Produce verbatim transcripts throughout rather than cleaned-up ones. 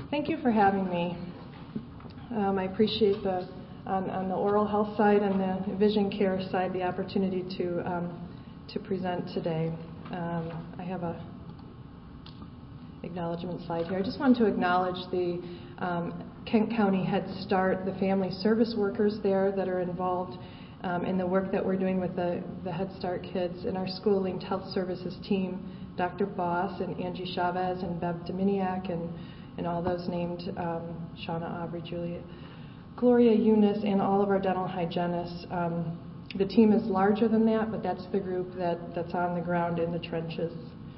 Thank you for having me. Um, I appreciate the, on, on the oral health side and the vision care side, the opportunity to um, to present today. Um, I have a acknowledgement slide here. I just wanted to acknowledge the um, Kent County Head Start, the family service workers there that are involved um, in the work that we're doing with the, the Head Start kids, and our School Linked Health Services team, Doctor Boss and Angie Chavez and Bev Dominiak and, and all those named, um, Shauna Aubrey, Julia, Gloria Eunice, and all of our dental hygienists. Um, the team is larger than that, but that's the group that, that's on the ground in the trenches.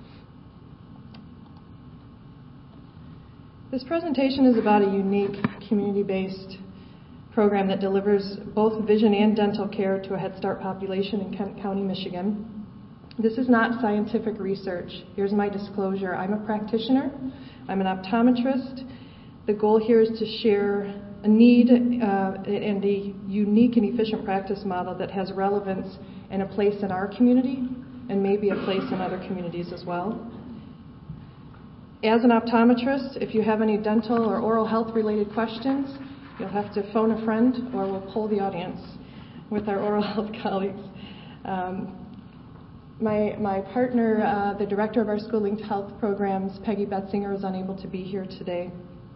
This presentation is about a unique community-based program that delivers both vision and dental care to a Head Start population in Kent County, Michigan. This is not scientific research. Here's my disclosure. I'm a practitioner. I'm an optometrist. The goal here is to share a need uh, and a unique and efficient practice model that has relevance and a place in our community and maybe a place in other communities as well. As an optometrist, if you have any dental or oral health related questions, you'll have to phone a friend or we'll poll the audience with our oral health colleagues. Um, my, my partner, uh, the director of our School Linked Health programs, Peggy Betzinger, is unable to be here today.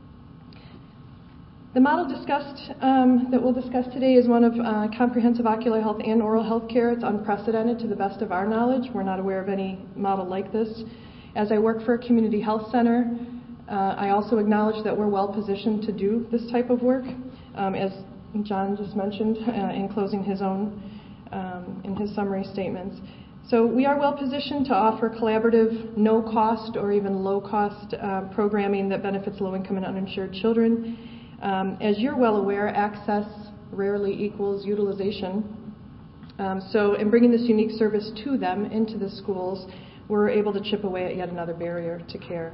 The model discussed, um, that we'll discuss today is one of uh, comprehensive ocular health and oral health care. It's unprecedented to the best of our knowledge. We're not aware of any model like this. As I work for a community health center, uh, I also acknowledge that we're well positioned to do this type of work, um, as John just mentioned uh, in closing his own, um, in his summary statements. So we are well positioned to offer collaborative, no-cost or even low-cost uh, programming that benefits low-income and uninsured children. Um, as you're well aware, access rarely equals utilization. Um, so in bringing this unique service to them into the schools, we're able to chip away at yet another barrier to care.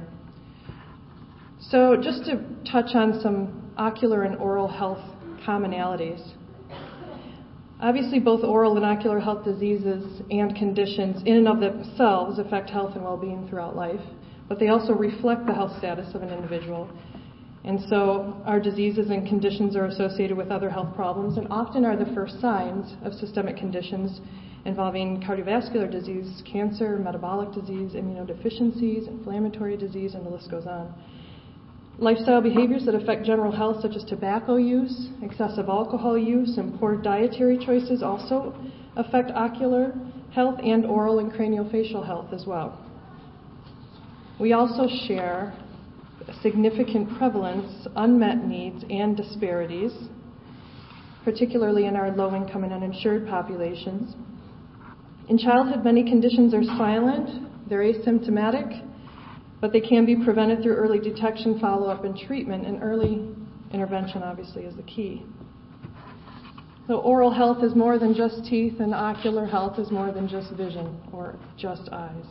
So just to touch on some ocular and oral health commonalities. Obviously, both oral and ocular health diseases and conditions in and of themselves affect health and well-being throughout life, but they also reflect the health status of an individual. And so our diseases and conditions are associated with other health problems and often are the first signs of systemic conditions involving cardiovascular disease, cancer, metabolic disease, immunodeficiencies, inflammatory disease, and the list goes on. Lifestyle behaviors that affect general health, such as tobacco use, excessive alcohol use, and poor dietary choices also affect ocular health and oral and craniofacial health as well. We also share significant prevalence, unmet needs, and disparities, particularly in our low-income and uninsured populations. In childhood, many conditions are silent, they're asymptomatic, but they can be prevented through early detection, follow-up, and treatment, and early intervention obviously is the key. So oral health is more than just teeth, and ocular health is more than just vision or just eyes.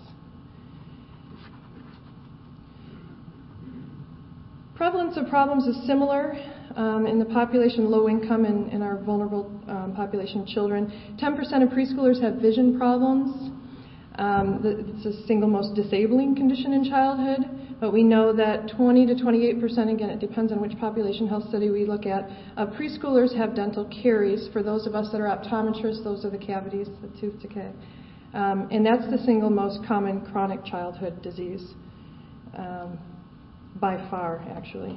Prevalence of problems is similar um, in the population low income and in our vulnerable um, population of children. ten percent of preschoolers have vision problems. Um, it's the single most disabling condition in childhood, but we know that twenty to twenty-eight percent, again, it depends on which population health study we look at, of preschoolers have dental caries. For those of us that are optometrists, those are the cavities, the tooth decay. Um, and that's the single most common chronic childhood disease. Um, by far, actually.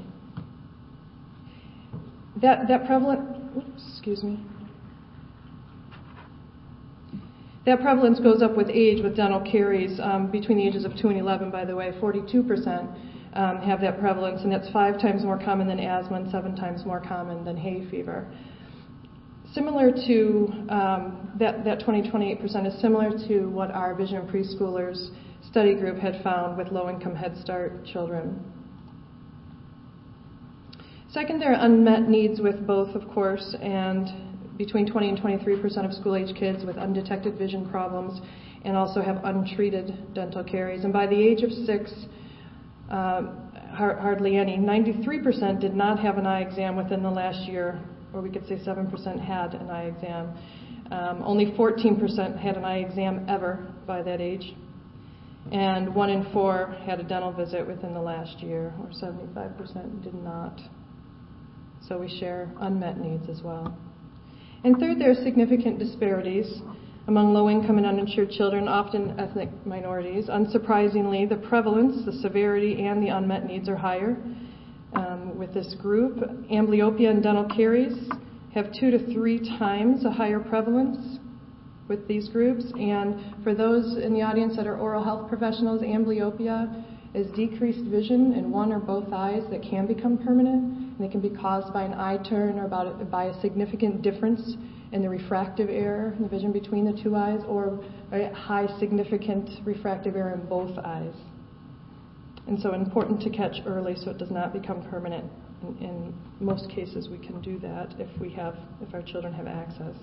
That that prevalent, oops, excuse me. That prevalence goes up with age with dental caries. Um, between the ages of two and eleven, by the way, forty-two percent um, have that prevalence, and that's five times more common than asthma and seven times more common than hay fever. Similar to um, that, that twenty to twenty-eight percent is similar to what our Vision Preschoolers study group had found with low-income Head Start children. Second, there are unmet needs with both, of course, and between twenty and twenty-three percent of school-age kids with undetected vision problems and also have untreated dental caries. And by the age of six, um, hardly any. ninety-three percent did not have an eye exam within the last year, or we could say seven percent had an eye exam. Um, only fourteen percent had an eye exam ever by that age. and one in four had a dental visit within the last year, or seventy-five percent did not. So we share unmet needs as well. And third, there are significant disparities among low-income and uninsured children, often ethnic minorities. Unsurprisingly, the prevalence, the severity, and the unmet needs are higher um, with this group. Amblyopia and dental caries have two to three times a higher prevalence with these groups. And for those in the audience that are oral health professionals, amblyopia is decreased vision in one or both eyes that can become permanent, and it can be caused by an eye turn or about, by a significant difference in the refractive error in the vision between the two eyes, or a high significant refractive error in both eyes. And so important to catch early so it does not become permanent. In, in most cases we can do that if we have, if our children have access.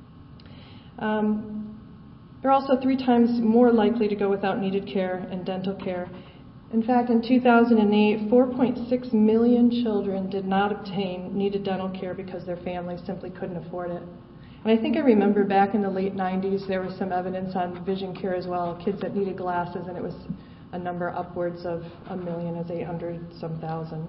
Um, they're also three times more likely to go without needed care and dental care. In fact, in two thousand eight, four point six million children did not obtain needed dental care because their families simply couldn't afford it. And I think I remember back in the late nineties, there was some evidence on vision care as well, kids that needed glasses, and it was a number upwards of a million, as eight hundred some thousand.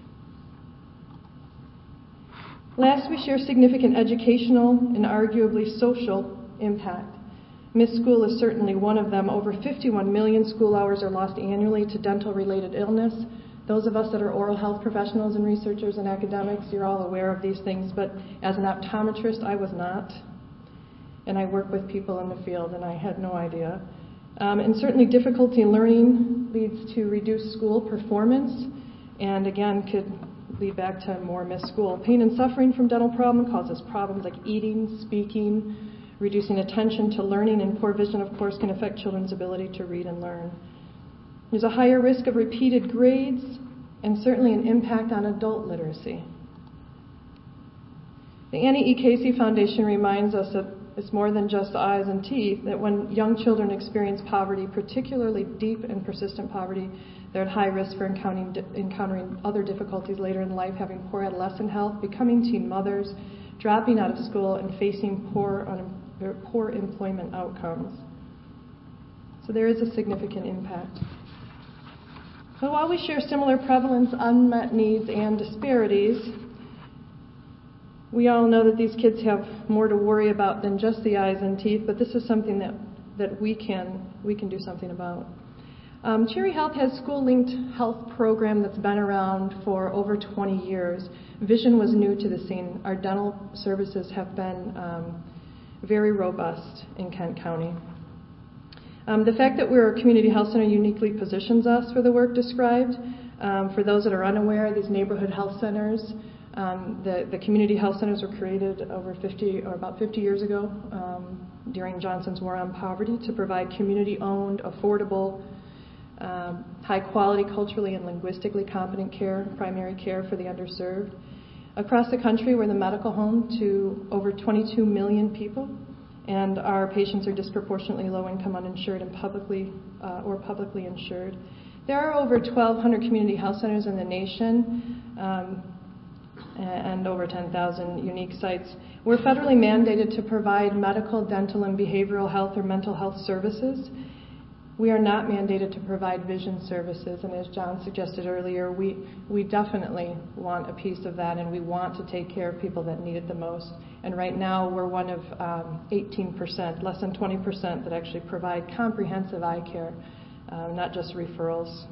Last, we share significant educational and arguably social impact. Missed school is certainly one of them. Over fifty-one million school hours are lost annually to dental-related illness. Those of us that are oral health professionals and researchers and academics, you're all aware of these things, but as an optometrist, I was not. And I work with people in the field, and I had no idea. Um, and certainly difficulty in learning leads to reduced school performance, and again, could lead back to more missed school. Pain and suffering from dental problem causes problems like eating, speaking, reducing attention to learning, and poor vision, of course, can affect children's ability to read and learn. There's a higher risk of repeated grades and certainly an impact on adult literacy. The Annie E. Casey Foundation reminds us that it's more than just eyes and teeth, that when young children experience poverty, particularly deep and persistent poverty, they're at high risk for encountering, encountering other difficulties later in life, having poor adolescent health, becoming teen mothers, dropping out of school, and facing poor, un, poor employment outcomes. So there is a significant impact. But while we share similar prevalence, unmet needs, and disparities, we all know that these kids have more to worry about than just the eyes and teeth, but this is something that, that we can we can do something about. Um, Cherry Health has a school-linked health program that's been around for over twenty years. Vision was new to the scene. Our dental services have been um, very robust in Kent County. Um, the fact that we're a community health center uniquely positions us for the work described. Um, for those that are unaware, these neighborhood health centers, um, the, the community health centers were created over fifty or about fifty years ago um, during Johnson's War on Poverty to provide community-owned, affordable, um, high-quality, culturally and linguistically competent care, primary care for the underserved. Across the country, we're the medical home to over twenty-two million people. And our patients are disproportionately low-income, uninsured, and publicly uh, or publicly insured. There are over twelve hundred community health centers in the nation, um, and over ten thousand unique sites. We're federally mandated to provide medical, dental, and behavioral health or mental health services. We are not mandated to provide vision services, and as John suggested earlier, we, we definitely want a piece of that, and we want to take care of people that need it the most. And right now, we're one of um, eighteen percent, less than twenty percent, that actually provide comprehensive eye care, um, not just referrals.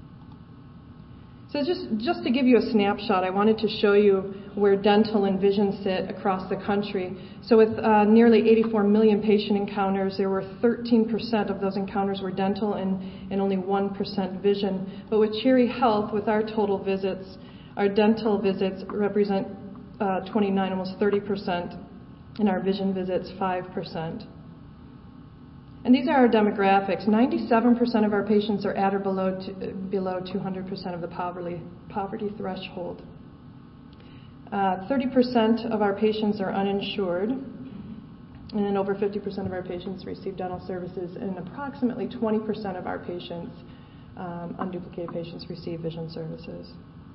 So just, just to give you a snapshot, I wanted to show you where dental and vision sit across the country. So with uh, nearly eighty-four million patient encounters, there were thirteen percent of those encounters were dental and, and only one percent vision. But with Cherry Health, with our total visits, our dental visits represent uh, twenty-nine, almost thirty percent, and our vision visits five percent. And these are our demographics. ninety-seven percent of our patients are at or below to, below two hundred percent of the poverty, poverty threshold. Uh, thirty percent of our patients are uninsured, and then over fifty percent of our patients receive dental services, and approximately twenty percent of our patients, um, unduplicated patients, receive vision services.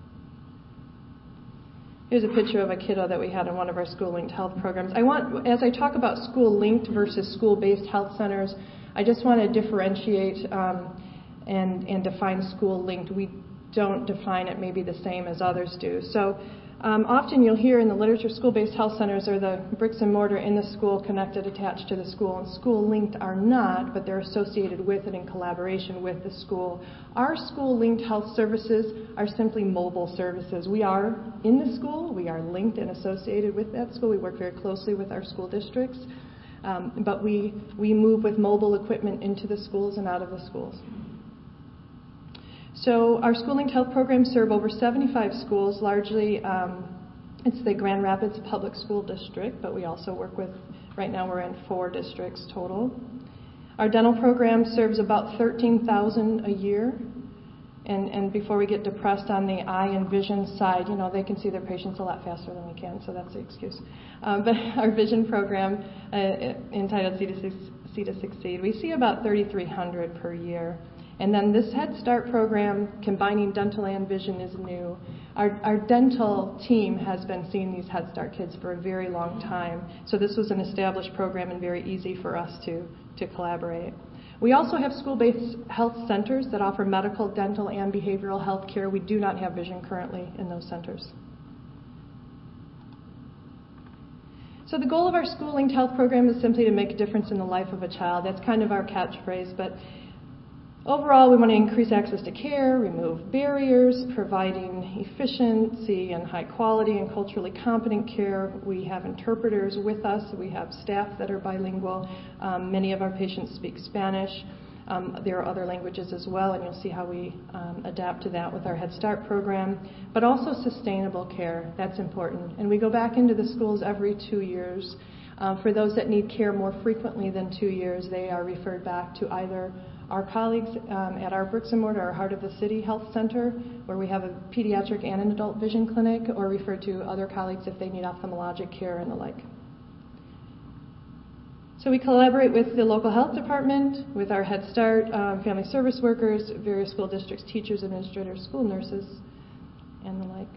Here's a picture of a kiddo that we had in one of our school-linked health programs. I want, as I talk about school-linked versus school-based health centers, I just want to differentiate um, and, and define school linked. We don't define it maybe the same as others do. So um, often you'll hear in the literature school-based health centers are the bricks and mortar in the school connected, attached to the school, and school-linked are not, but they're associated with and in collaboration with the school. Our school-linked health services are simply mobile services. We are in the school, we are linked and associated with that school. We work very closely with our school districts, um, but we, we move with mobile equipment into the schools and out of the schools. So our school-linked health programs serve over seventy-five schools, largely um, it's the Grand Rapids Public School District, but we also work with, right now we're in four districts total. Our dental program serves about thirteen thousand a year, and, and before we get depressed on the eye and vision side, you know, they can see their patients a lot faster than we can, so that's the excuse. Um, but our vision program, uh, entitled See to, See to Succeed, we see about thirty-three hundred per year. And then this Head Start program, combining dental and vision, is new. Our, our dental team has been seeing these Head Start kids for a very long time, so this was an established program and very easy for us to, to collaborate. We also have school-based health centers that offer medical, dental, and behavioral health care. We do not have vision currently in those centers. So the goal of our school-linked health program is simply to make a difference in the life of a child. That's kind of our catchphrase, but overall, we want to increase access to care, remove barriers, providing efficiency and high quality and culturally competent care. We have interpreters with us. We have staff that are bilingual. Um, many of our patients speak Spanish. Um, there are other languages as well, and you'll see how we um, adapt to that with our Head Start program. But also sustainable care, that's important. And we go back into the schools every two years. Uh, for those that need care more frequently than two years, they are referred back to either our colleagues um, at our bricks and mortar, our Heart of the City Health Center, where we have a pediatric and an adult vision clinic, or referred to other colleagues if they need ophthalmologic care and the like. So we collaborate with the local health department, with our Head Start, um, family service workers, various school districts, teachers, administrators, school nurses, and the like.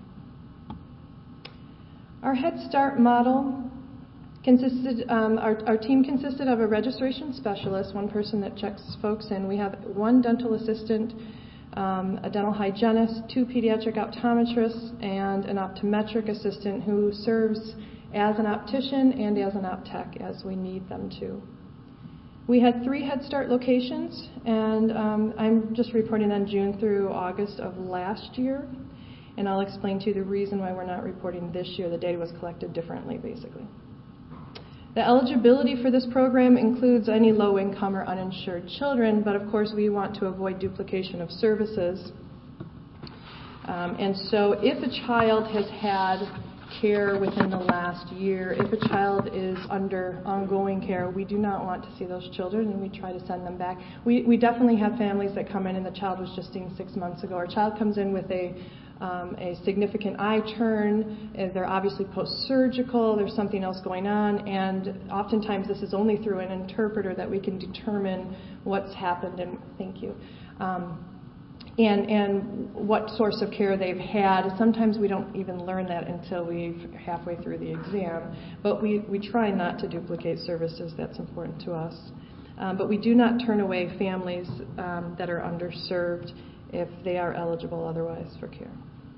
Our Head Start model Consisted, um, our, our team consisted of a registration specialist, one person that checks folks in. We have one dental assistant, um, a dental hygienist, two pediatric optometrists, and an optometric assistant who serves as an optician and as an optech as we need them to. We had three Head Start locations, and um, I'm just reporting on June through August of last year, and I'll explain to you the reason why we're not reporting this year. The data was collected differently, basically. The eligibility for this program includes any low-income or uninsured children, but of course we want to avoid duplication of services. Um, and so if a child has had care within the last year, if a child is under ongoing care, we do not want to see those children, and we try to send them back. We, we definitely have families that come in and the child was just seen six months ago. Our child comes in with a Um, a significant eye turn, they're obviously post-surgical, there's something else going on, and oftentimes this is only through an interpreter that we can determine what's happened, and thank you, um, and, and what source of care they've had. Sometimes we don't even learn that until we're halfway through the exam, but we, we try not to duplicate services. That's important to us. Um, but we do not turn away families um, that are underserved if they are eligible otherwise for care.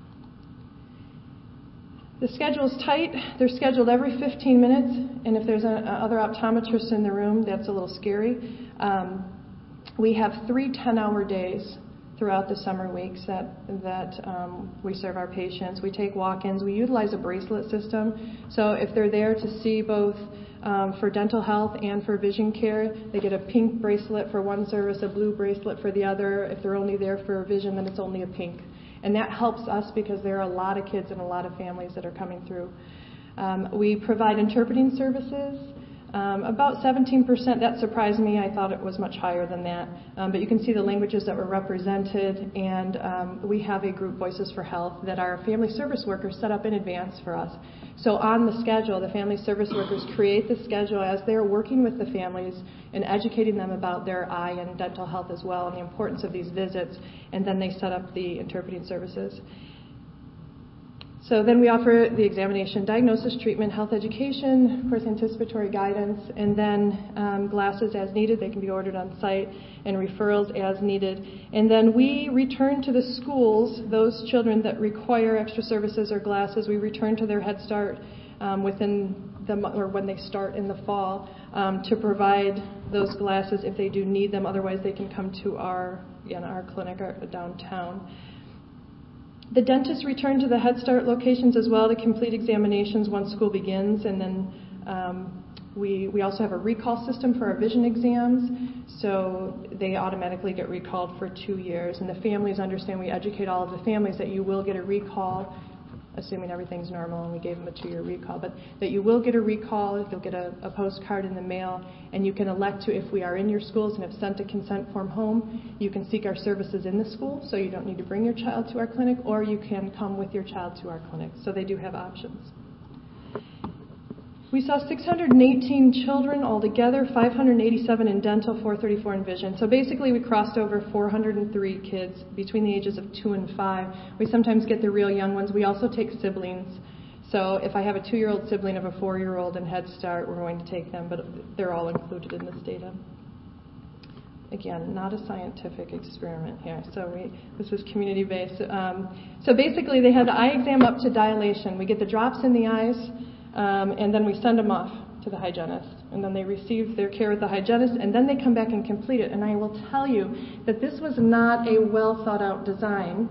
The schedule is tight. They're scheduled every fifteen minutes, and if there's a, a other optometrist in the room, that's a little scary. Um, we have three ten-hour days throughout the summer weeks that, that um, we serve our patients. We take walk-ins. We utilize a bracelet system, so if they're there to see both um, for dental health and for vision care, they get a pink bracelet for one service, a blue bracelet for the other. If they're only there for vision, then it's only a pink. And that helps us because there are a lot of kids and a lot of families that are coming through. Um, we provide interpreting services. Um, about seventeen percent, that surprised me. I thought it was much higher than that. Um, but you can see the languages that were represented, and um, we have a group, Voices for Health, that our family service workers set up in advance for us. So on the schedule, the family service workers create the schedule as they're working with the families and educating them about their eye and dental health as well and the importance of these visits, and then they set up the interpreting services. So then we offer the examination, diagnosis, treatment, health education, of course anticipatory guidance, and then um, glasses as needed. They can be ordered on site, and referrals as needed. And then we return to the schools, those children that require extra services or glasses, we return to their Head Start um, within the, or when they start in the fall um, to provide those glasses if they do need them. Otherwise they can come to our, in our clinic our, downtown. The dentists return to the Head Start locations as well to complete examinations once school begins, and then um, we, we also have a recall system for our vision exams, so they automatically get recalled for two years. And the families understand, we educate all of the families that you will get a recall, assuming everything's normal and we gave them a two-year recall, but that you will get a recall, you'll get a, a postcard in the mail, and you can elect to, if we are in your schools and have sent a consent form home, you can seek our services in the school, so you don't need to bring your child to our clinic, or you can come with your child to our clinic. So they do have options. We saw six hundred eighteen children altogether, five hundred eighty-seven in dental, four thirty-four in vision. So basically we crossed over four hundred three kids between the ages of two and five. We sometimes get the real young ones. We also take siblings. So if I have a two-year-old sibling of a four-year-old in Head Start, we're going to take them, but they're all included in this data. Again, not a scientific experiment here. So we, this is community-based. Um, so basically they have the eye exam up to dilation. We get the drops in the eyes, Um, and then we send them off to the hygienist. And then they receive their care with the hygienist, and then they come back and complete it. And I will tell you that this was not a well thought out design.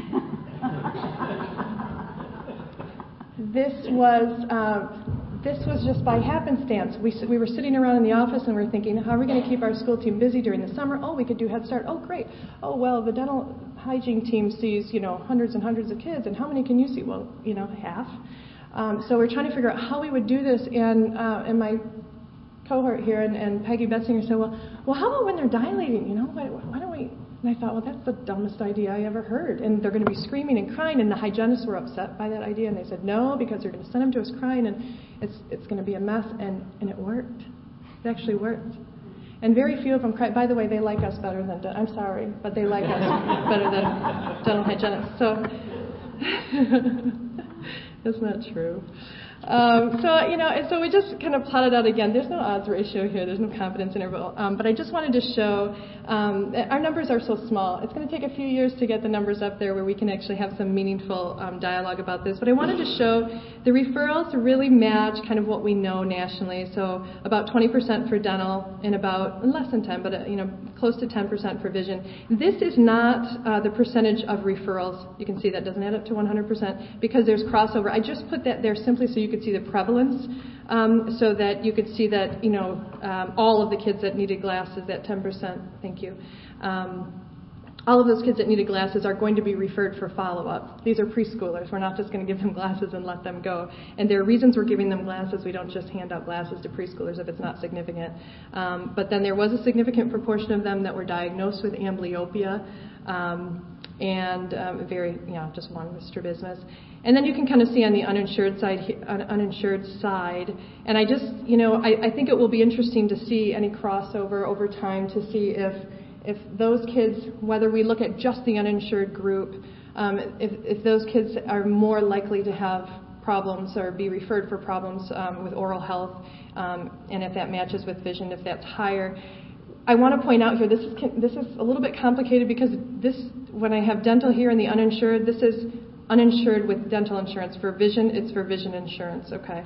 This was uh, this was just by happenstance. We, we were sitting around in the office and we were thinking, how are we going to keep our school team busy during the summer? Oh, we could do Head Start. Oh, great. Oh, well, the dental hygiene team sees, you know, hundreds and hundreds of kids. And how many can you see? Well, you know, half. Um, so we're trying to figure out how we would do this, and uh, and my cohort here and, and Peggy Betzinger said, well, well, how about when they're dilating? You know, why, why don't we? And I thought, well, that's the dumbest idea I ever heard. And they're going to be screaming and crying, and the hygienists were upset by that idea, and they said no, because they're going to send them to us crying, and it's it's going to be a mess. And and it worked. It actually worked. And very few of them cried. By the way, they like us better than I'm sorry, but they like us better than dental hygienists. So. That's not true. Um, so, you know, and so we just kind of plotted out again. There's no odds ratio here. There's no confidence interval. Um, but I just wanted to show um, that our numbers are so small. It's going to take a few years to get the numbers up there where we can actually have some meaningful um, dialogue about this. But I wanted to show the referrals really match kind of what we know nationally. So about twenty percent for dental and about less than ten, but uh, you know, close to ten percent for vision. This is not uh, the percentage of referrals. You can see that doesn't add up to one hundred percent because there's crossover. I just put that there simply so you could see the prevalence, um, so that you could see that, you know, um, all of the kids that needed glasses, that ten percent, thank you, um, all of those kids that needed glasses are going to be referred for follow-up. These are preschoolers. We're not just going to give them glasses and let them go. And there are reasons we're giving them glasses. We don't just hand out glasses to preschoolers if it's not significant. Um, but then there was a significant proportion of them that were diagnosed with amblyopia, um, and um, very, you know, just one with strabismus. And then you can kind of see on the uninsured side, uninsured side, and I just, you know, I, I think it will be interesting to see any crossover over time to see if if those kids, whether we look at just the uninsured group, um, if, if those kids are more likely to have problems or be referred for problems um, with oral health, um, and if that matches with vision, if that's higher. I want to point out here, this is this is a little bit complicated because this, when I have dental here and the uninsured, this is uninsured with dental insurance. For vision, it's for vision insurance, okay?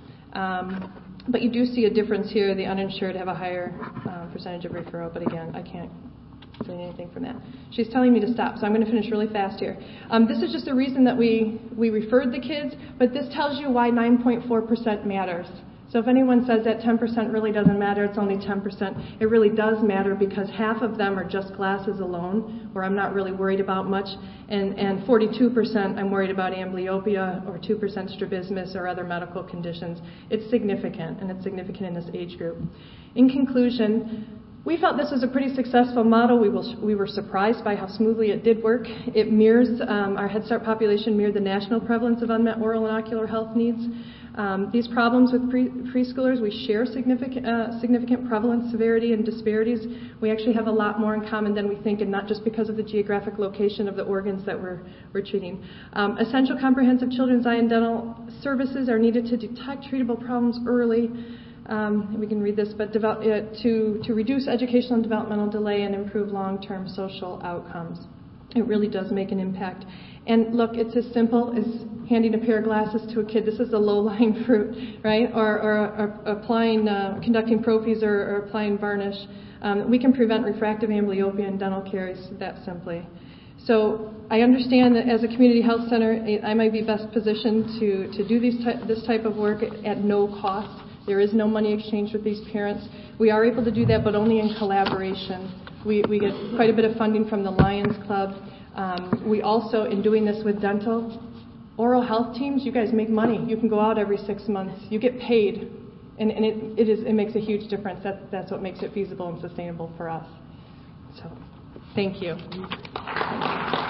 Um, but you do see a difference here. The uninsured have a higher uh, percentage of referral, but again, I can't say anything from that. She's telling me to stop, so I'm going to finish really fast here. Um, this is just a reason that we, we referred the kids, but this tells you why nine point four percent matters. So if anyone says that ten percent really doesn't matter, it's only ten percent, it really does matter because half of them are just glasses alone, where I'm not really worried about much, and, and forty-two percent I'm worried about amblyopia or two percent strabismus or other medical conditions. It's significant, and it's significant in this age group. In conclusion, we felt this was a pretty successful model. We, will, we were surprised by how smoothly it did work. It mirrors, um, our Head Start population mirrored the national prevalence of unmet oral and ocular health needs. Um, these problems with pre- preschoolers, we share significant, uh, significant prevalence, severity, and disparities. We actually have a lot more in common than we think, and not just because of the geographic location of the organs that we're, we're treating. Um, essential comprehensive children's eye and dental services are needed to detect treatable problems early. Um, we can read this, but develop, uh, to, to reduce educational and developmental delay and improve long-term social outcomes. It really does make an impact. And look, it's as simple as handing a pair of glasses to a kid. This is a low-lying fruit, right? Or, or, or applying, uh, conducting prophies or, or applying varnish. Um, we can prevent refractive amblyopia in dental caries that simply. So I understand that as a community health center, I might be best positioned to, to do these ty- this type of work at no cost. There is no money exchanged with these parents. We are able to do that, but only in collaboration. We, we get quite a bit of funding from the Lions Club. Um, we also, in doing this with dental, oral health teams, you guys make money. You can go out every six months. You get paid, and, and it, it, is, it makes a huge difference. That, that's what makes it feasible and sustainable for us. So, thank you.